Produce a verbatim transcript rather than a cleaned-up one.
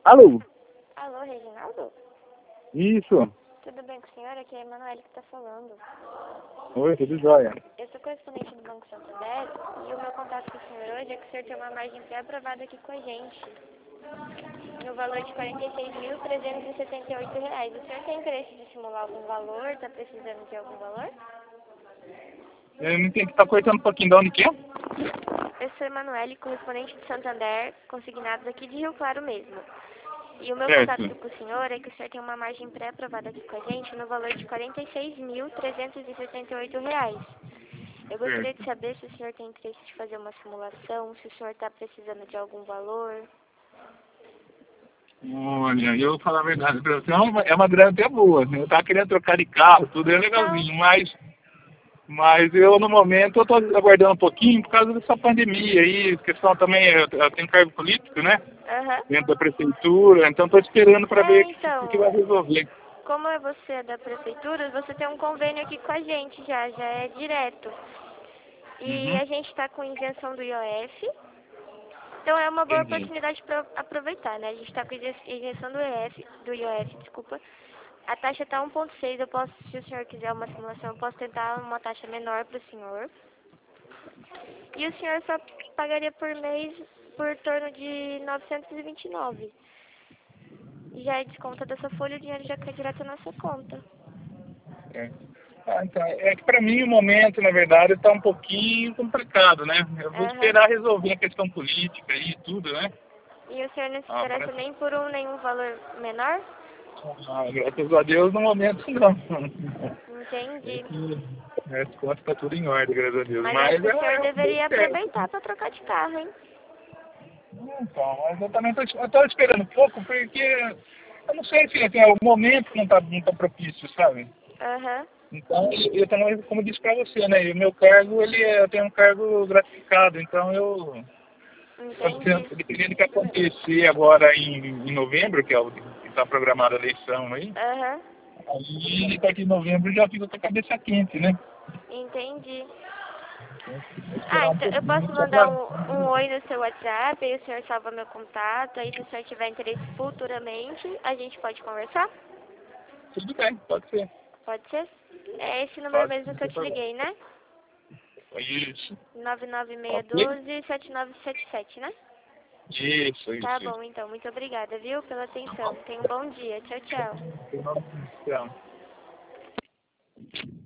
Alô? Alô, Reginaldo? Isso. Tudo bem com a senhora? Aqui é a Emanuele que está falando. Oi, tudo jóia. Eu sou correspondente do Banco Santander e o meu contato com o senhor hoje é que o senhor tem uma margem pré-aprovada aqui com a gente, no valor de quarenta e seis mil trezentos e setenta e oito reais. O senhor tem interesse de simular algum valor? Está precisando de algum valor? Eu não entendi, tá cortando um pouquinho de onde que é? Eu sou Emanuele, correspondente do Santander, consignados aqui de Rio Claro mesmo. E o meu Certo. contato com o senhor é que o senhor tem uma margem pré-aprovada aqui com a gente no valor de quarenta e seis mil trezentos e setenta e oito reais. Eu gostaria de Certo. saber se o senhor tem interesse de fazer uma simulação, se o senhor está precisando de algum valor. Olha, eu vou falar a verdade pra você, é uma, é uma grana até boa, né? Eu tava querendo trocar de carro, tudo é Então, legalzinho, mas, mas eu no momento eu tô aguardando um pouquinho por causa dessa pandemia aí, questão também, eu, eu tenho cargo político, né? aham. Dentro da prefeitura, então tô esperando para É, ver o que, que então, vai resolver. como é você da prefeitura, você tem um convênio aqui com a gente já, já é direto. E Uhum. a gente está com isenção do I O F. Então é uma boa Entendi. oportunidade para aproveitar, né? A gente está com isenção do I O F, do I O F, desculpa. A taxa está um ponto seis, eu posso, se o senhor quiser uma simulação, eu posso tentar uma taxa menor para o senhor. E o senhor só pagaria por mês por torno de novecentos e vinte e nove. Já é desconto dessa folha, o dinheiro já cai direto na sua conta. É. Ah, então, é que para mim o momento, na verdade, está um pouquinho complicado, né? Eu vou Aham. esperar resolver a questão política e tudo, né? E o senhor não se Ah, interessa parece... nem por um nenhum valor menor? ah, graças a Deus, no momento não. É Entendi. que as contas está tudo em ordem, graças a Deus. Mas acho Mas que é, o senhor é bem deveria certo. aproveitar para trocar de carro, hein? Então, mas eu também estou esperando um pouco, porque eu não sei se assim, o momento não está não tá propício, sabe? Aham. Então, eu também, como eu disse para você, né? E o meu cargo, ele é, eu tenho um cargo gratificado, então eu, Entendi. dependendo do que acontecer agora em, em novembro, que é o que está programada a eleição aí, Aham. aí a partir de novembro já fica com a cabeça quente, né? Entendi. Vou Ah, esperar um então eu pouquinho posso só mandar para... um, um oi no seu WhatsApp, aí o senhor salva meu contato, aí se o senhor tiver interesse futuramente, a gente pode conversar? Tudo bem, pode ser. Pode ser? É esse número Pode, mesmo não que eu tem te problema. liguei, né? Isso. nove nove seis Ok? um dois sete nove sete sete, né? Isso, Tá isso, bom, isso. então. Muito obrigada, viu, pela atenção. Tenha um bom dia. Tchau, tchau. Então,